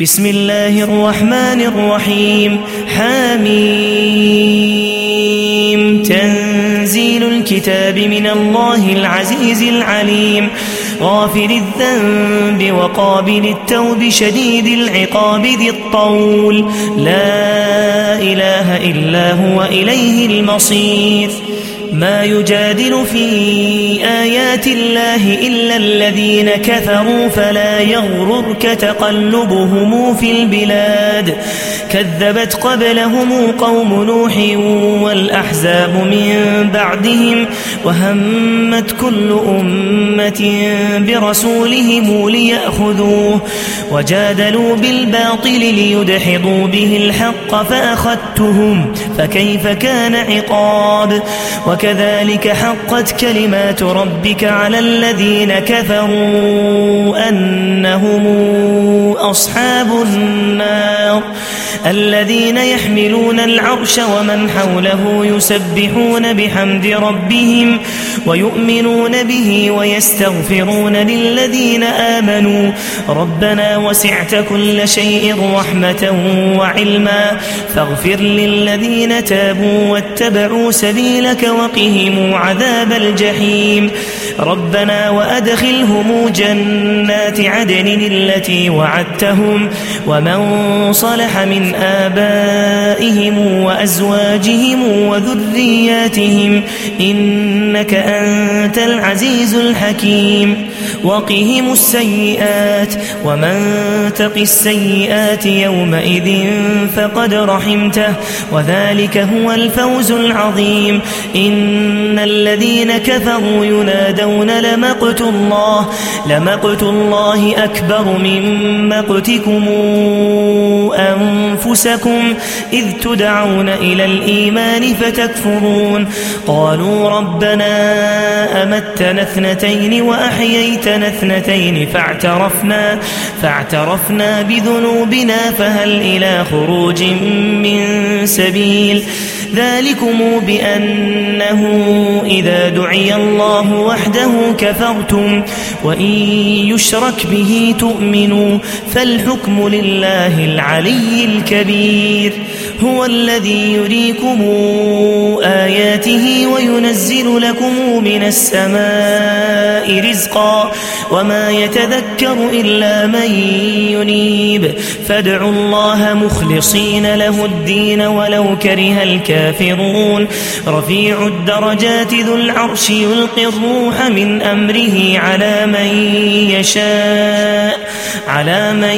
بسم الله الرحمن الرحيم. حميم. تنزيل الكتاب من الله العزيز العليم، غافر الذنب وقابل التوب شديد العقاب ذي الطول، لا إله إلا هو إليه المصير. ما يجادل في آيات الله إلا الذين كفروا فلا يغررك تقلبهم في البلاد. كذبت قبلهم قوم نوح والأحزاب من بعدهم، وهمت كل أمة برسولهم ليأخذوه، وجادلوا بالباطل ليدحضوا به الحق فأخذتهم، فكيف كان عقاب. وكذلك حقت كلمات ربك على الذين كفروا أنهم أصحاب النار، الذين يحملون العرش ومن حوله يسبحون بحمد ربهم ويؤمنون به ويستغفرون للذين آمنوا ربنا وسعت كل شيء رحمة وعلما فاغفر للذين تابوا واتبعوا سبيلك وقهم عذاب الجحيم. ربنا وأدخلهم جنات عدن التي وعدتهم ومن صلح من آبائهم وأزواجهم وذرياتهم إنك أنت العزيز الحكيم. وقهم السيئات ومن تق السيئات يومئذ فقد رحمته وذلك هو الفوز العظيم. إن الذين كفروا ينادون لمقت الله أكبر من مقتكم أنفسكم إذ تدعون إلى الإيمان فتكفرون. قالوا ربنا أمتنا اثنتين وأحييتنا اثنتين فاعترفنا بذنوبنا فهل إلى خروج من سبيل. ذلكم بأنه إذا دعي الله وحده كفرتم وإن يشرك به تؤمنوا فالحكم لله العلي الكبير. هو الذي يريكم آياته وينزل لكم من السماء رزقا وما يتذكر إلا من ينيب. فادعوا الله مخلصين له الدين ولو كره الكافرون. رفيع الدرجات ذو العرش يلقي الروح من أمره على من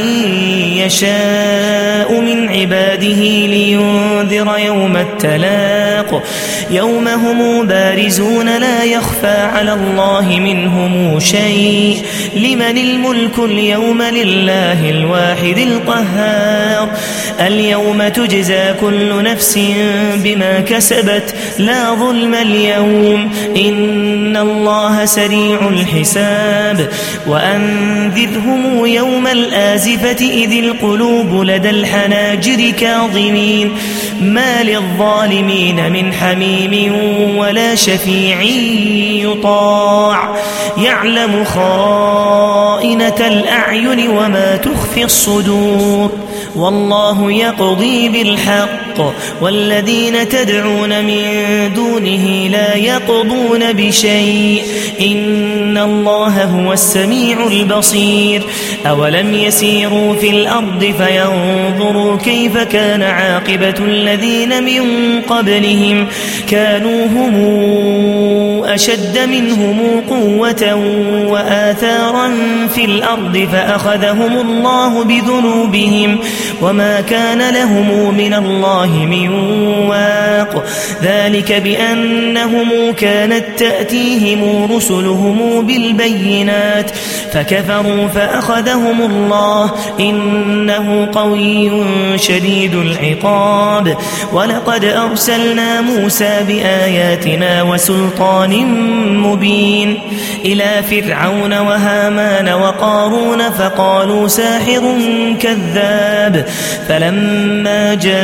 يشاء من عباده لينذر يوم التلاق يوم هم بارزون لا يخفى على الله منهم شيء. لمن الملك اليوم لله الواحد القهار. اليوم تجزى كل نفس بما كسبت لا ظلم اليوم إن الله سريع الحساب. وأنذرهم يوم الآزفة إذ القلوب لدى الحناجر كاظمين ما للظالمين من حميم ولا شفيع يطاع. يعلم خائنة الأعين وما تخفي الصدور والله يقضي بالحق والذين تدعون من دونه لا يقضون بشيء إن الله هو السميع البصير. أولم يسيروا في الأرض فينظروا كيف كان عاقبة الذين من قبلهم كانوا هم أشد منهم قوة وآثارا في الأرض فأخذهم الله بذنوبهم وما كان لهم من الله من واق. ذلك بأنهم كانت تأتيهم رسلهم بالبينات فكفروا فأخذهم الله إنه قوي شديد العقاب. ولقد أرسلنا موسى بآياتنا وسلطان مبين إلى فرعون وهامان وقارون فقالوا ساحر كذاب. فلما جاء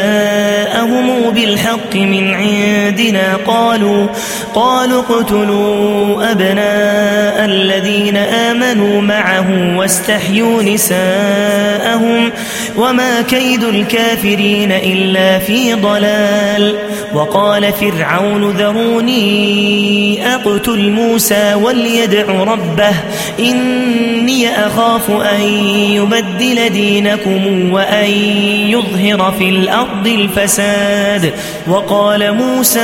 جاءهم بالحق من عندنا قالوا اقتلوا أبناء الذين آمنوا معه واستحيوا نساءهم وما كيد الكافرين إلا في ضلال. وقال فرعون ذروني أقتل موسى وليدع ربه إني أخاف أن يبدل دينكم وأن يظهر في الأرض الفساد. وقال موسى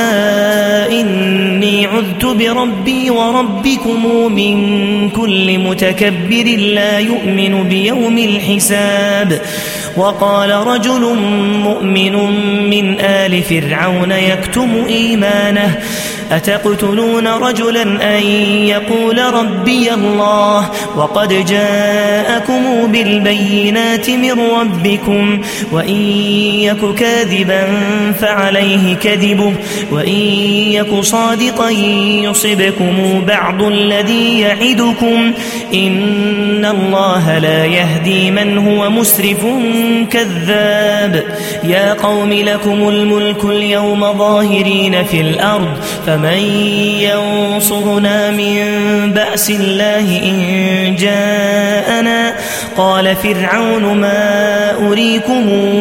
إني عذت بربي وربكم من كل متكبر لا يؤمن بيوم الحساب. وقال رجل مؤمن من آل فرعون يكتم إيمانه أتقتلون رجلا أن يقول ربي الله وقد جاءكم بالبينات من ربكم وإن يك كاذبا فعليه كذبه وإن يك صادقا يصبكم بعض الذي يعدكم إن الله لا يهدي من هو مسرف كذاب. يا قوم لكم الملك اليوم ظاهرين في الأرض فمن ينصرنا من بأس الله إن جاءنا. قال فرعون ما أريكم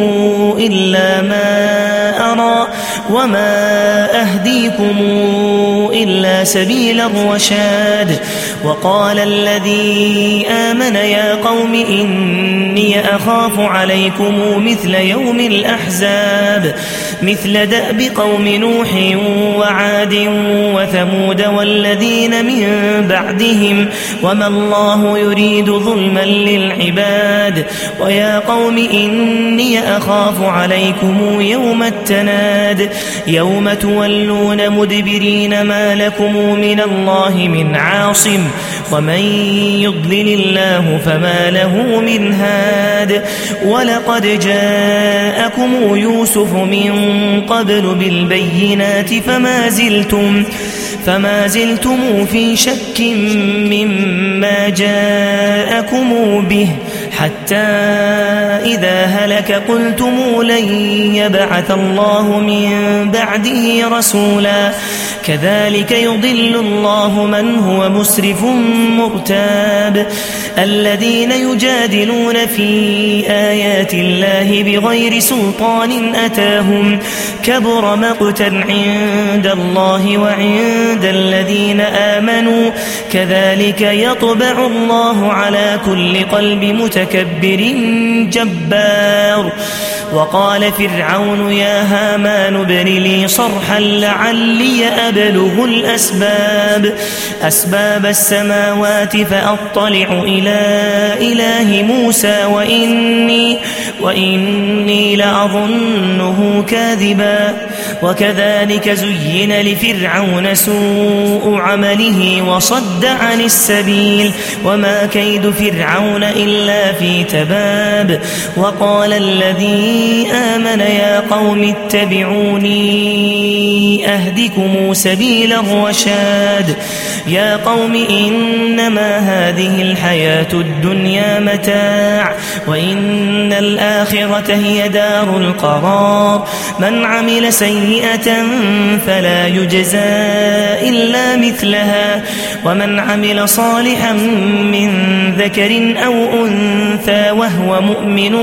إلا ما أرى وما أهديكم إلا سبيل الرشاد. وقال الذي آمن يا قوم إني أخاف عليكم مثل يوم الأحزاب مثل دأب قوم نوح وعاد وثمود والذين من بعدهم وما الله يريد ظلما للعباد. ويا قوم إني أخاف عليكم يوم التناد يوم تولون مدبرين ما لكم من الله من عاصم ومن يضلل الله فما له من هاد. ولقد جاءكم يوسف من قبل بالبينات فما زلتم في شك مما جاءكم به حتى إذا هلك قلتم لن يبعث الله من بعده رسولا كذلك يضل الله من هو مسرف مرتاب. الذين يجادلون في آيات الله بغير سلطان أتاهم كبر مقتا عند الله وعند الذين آمنوا كذلك يطبع الله على كل قلب متكبر جبار. وقال فرعون يا هامان ابن لي صرحا لعلي أبلغ أسباب السماوات فأطلع إلى إله موسى وإني لأظنه كاذبا. وكذلك زين لفرعون سوء عمله وصد عن السبيل وما كيد فرعون إلا في تباب. وقال الذي آمن يا قوم اتبعوني أهدكم سبيل الرشاد. يا قوم إنما هذه الحياة الدنيا متاع وإن الآخرة هي دار القرار. من عمل سيئة فلا يجزى إلا مثلها ومن عمل صالحا من ذكر أو أنثى وهو مؤمن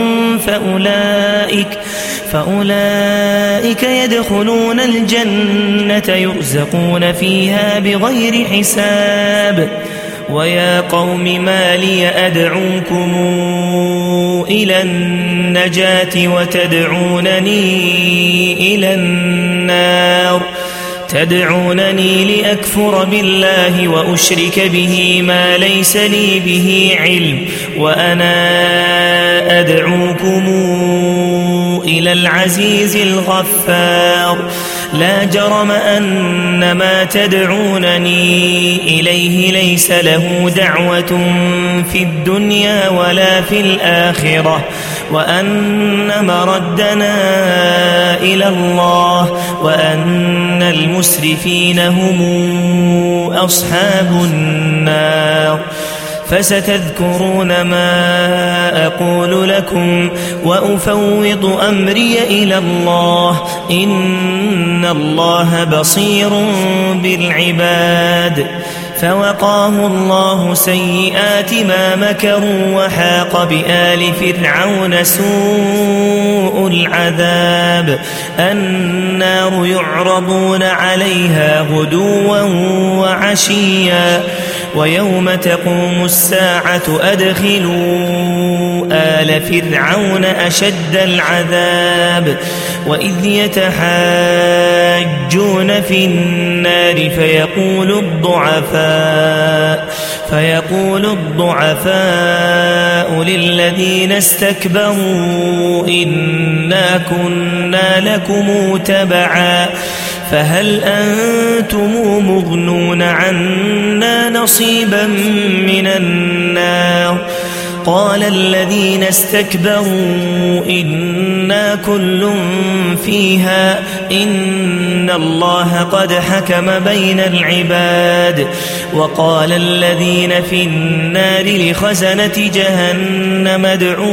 فأولئك يدخلون الجنة يرزقون فيها بغير حساب. ويا قوم ما لي أدعوكم إلى النجاة وتدعونني إلى النار. تدعونني لأكفر بالله وأشرك به ما ليس لي به علم وأنا أدعوكم إلى العزيز الغفار. لا جرم أن ما تدعونني إليه ليس له دعوة في الدنيا ولا في الآخرة وأن مردنا إلى الله وأن المسرفين هم أصحاب النار. فستذكرون ما أقول لكم وأفوض أمري إلى الله إن الله بصير بالعباد. فوقاه الله سيئات ما مكروا وحاق بآل فرعون سوء العذاب. النار يعرضون عليها غدوا وعشيا ويوم تقوم الساعة أدخلوا آل فرعون أشد العذاب. وإذ يتحاجون في النار فيقول الضعفاء للذين استكبروا إنا كنا لكم تبعا فهل أنتم مغنون عنا نصيبا من النار. قال الذين استكبروا إنا كل فيها إن الله قد حكم بين العباد. وقال الذين في النار لخزنة جهنم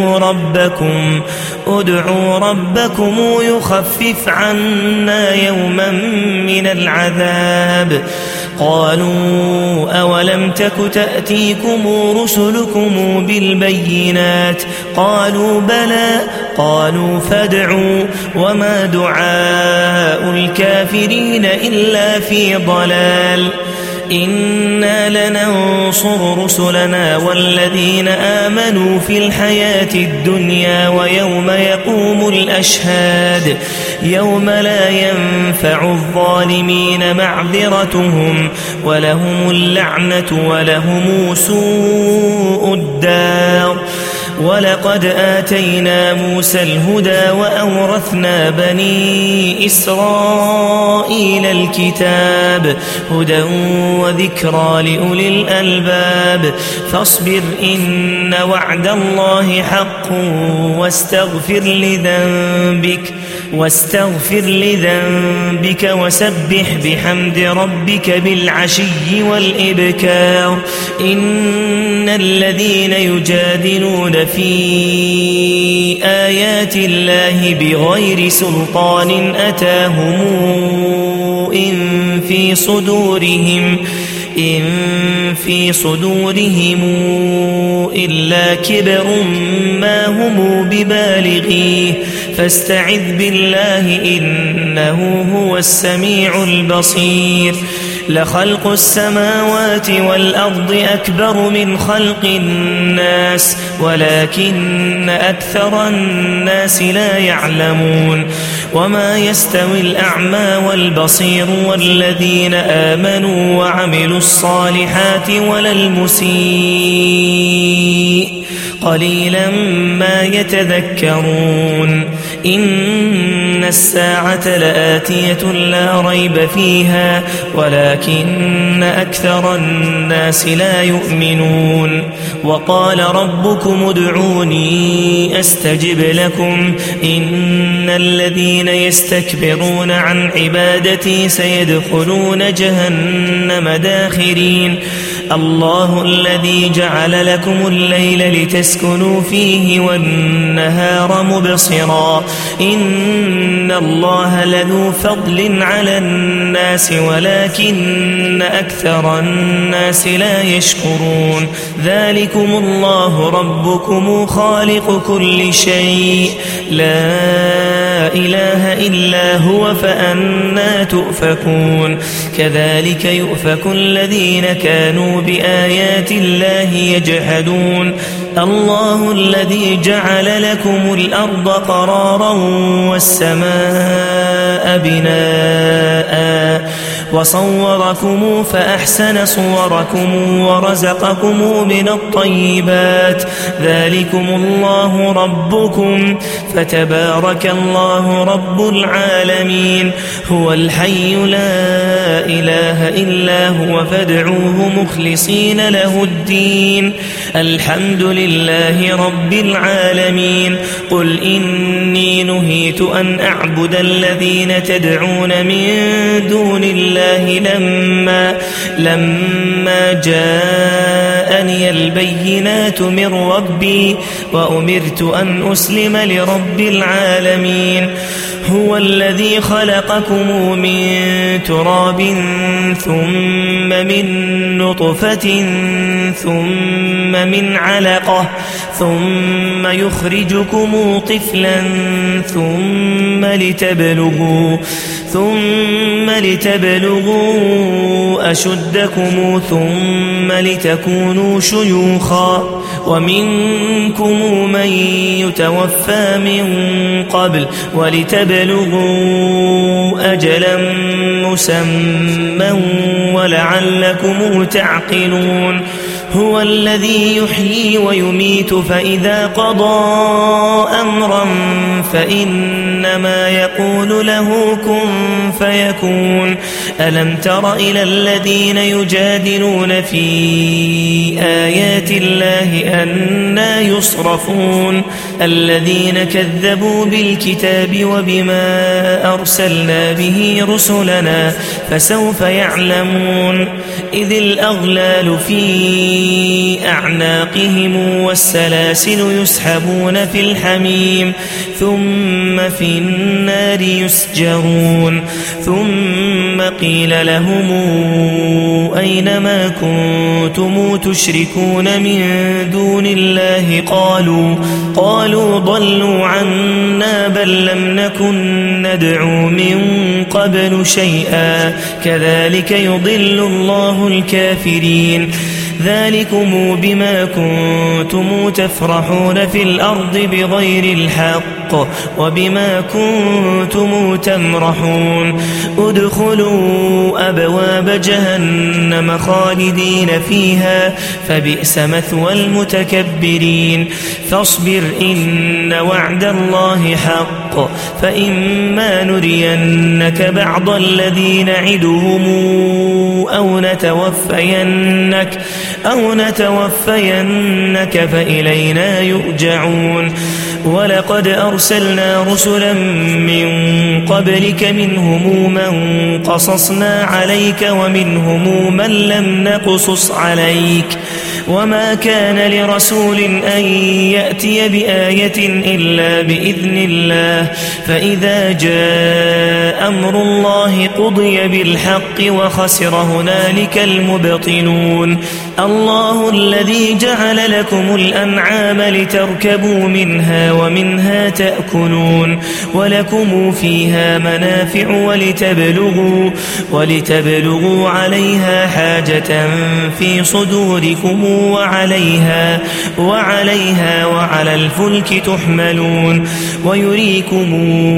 ادعوا ربكم يخفف عنا يوما من العذاب. قالوا أولم تك تأتيكم رسلكم بالبينات قالوا بلى قالوا فادعوا وما دعاء الكافرين إلا في ضلال. إنا لننصر رسلنا والذين آمنوا في الحياة الدنيا ويوم يقوم الأشهاد يوم لا ينفع الظالمين معذرتهم ولهم اللعنة ولهم سوء الدار. ولقد آتينا موسى الهدى وأورثنا بني إسرائيل الكتاب هدى وذكرى لأولي الألباب. فاصبر إن وعد الله حق واستغفر لذنبك وسبح بحمد ربك بالعشي والإبكار. إن الذين يجادلون في آيات الله بغير سلطان أتاهم إن في صدورهم إلا كبر ما هم ببالغيه فاستعذ بالله إنه هو السميع البصير. لخلق السماوات والأرض أكبر من خلق الناس ولكن أكثر الناس لا يعلمون. وما يستوي الأعمى والبصير والذين آمنوا وعملوا الصالحات ولا المسيء قليلا ما يتذكرون. إن الساعة لآتية لا ريب فيها ولكن أكثر الناس لا يؤمنون. وقال ربكم ادعوني أستجب لكم إن الذين يستكبرون عن عبادتي سيدخلون جهنم داخرين. الله الذي جعل لكم الليل لتسكنوا فيه والنهار مبصرا إن الله لذو فضل على الناس ولكن أكثر الناس لا يشكرون. ذلكم الله ربكم خالق كل شيء لا إله إلا هو فأنى تؤفكون. كذلك يؤفك الذين كانوا بآيات الله يجحدون. الله الذي جعل لكم الأرض قرارا والسماء بناء وصوركم فأحسن صوركم ورزقكم من الطيبات. ذلكم الله ربكم فتبارك الله رب العالمين. هو الحي لا إله إلا هو فادعوه مخلصين له الدين. الحمد لله رب العالمين. قل إني نهيت أن أعبد الذين تدعون من دون الله الله لما جاءني البينات من ربي وأمرت أن أسلم لرب العالمين هو الذي خلقكم من تراب ثم من نطفة ثم من علقة ثم يخرجكم طفلا ثم لتبلغوا أشدكم ثم لتكونوا شيوخا ومنكم من يتوفى من قبل ولتبلغوا أجلا مسمى ولعلكم تعقلون هو الذي يحيي ويميت فإذا قضى أمرا فإنما يقول له كن فيكون ألم تر إلى الذين يجادلون في آيات الله أنى يصرفون الذين كذبوا بالكتاب وبما أرسلنا به رسلنا فسوف يعلمون إذ الأغلال في أعناقهم والسلاسل يسحبون في الحميم ثم في النار يسجرون ثم قيل لهم أين ما كنتم تشركون من دون الله قالوا ضلوا عنا بل لم نكن ندعو من قبل شيئا كذلك يضل الله الكافرين ذلكم بما كنتم تفرحون في الأرض بغير الحق وبما كنتم تمرحون ادخلوا أبواب جهنم خالدين فيها فبئس مثوى المتكبرين فاصبر إن وعد الله حق فإما نرينك بعض الذي نعدهم أو نتوفينك فإلينا يرجعون ولقد أرسلنا رسلا من قبلك منهم من قصصنا عليك ومنهم من لم نقصص عليك وما كان لرسول أن يأتي بآية إلا بإذن الله فإذا جاء أمر الله قضي بالحق وخسر هنالك المبطلون الله الذي جعل لكم الأنعام لتركبوا منها ومنها تأكلون ولكم فيها منافع ولتبلغوا عليها حاجة في صدوركم وعليها وعلى الفلك تحملون ويريكم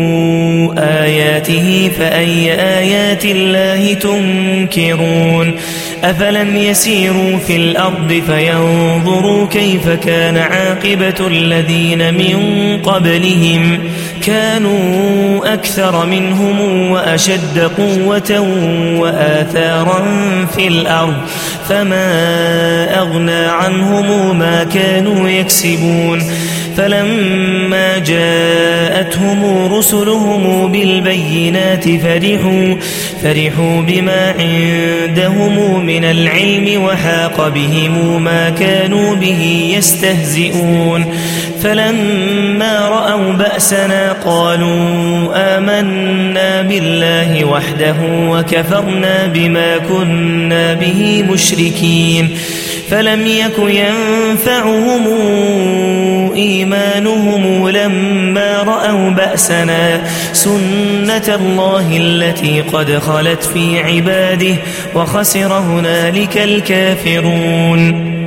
آياته فأي آيات الله تنكرون أفلم يسيروا في الأرض فينظروا كيف كان عاقبة الذين من قبلهم كانوا أكثر منهم وأشد قوة وآثارا في الأرض فما أغنى عنهم ما كانوا يكسبون فلما جاءتهم رسلهم بالبينات فرحوا بما عندهم من العلم وحاق بهم ما كانوا به يستهزئون فلما رأوا بأسنا قالوا آمنا بالله وحده وكفرنا بما كنا به مشركين فلم يك ينفعهم إيمانهم لما رأوا بأسنا سنة الله التي قد خلت في عباده وخسر هنالك الكافرون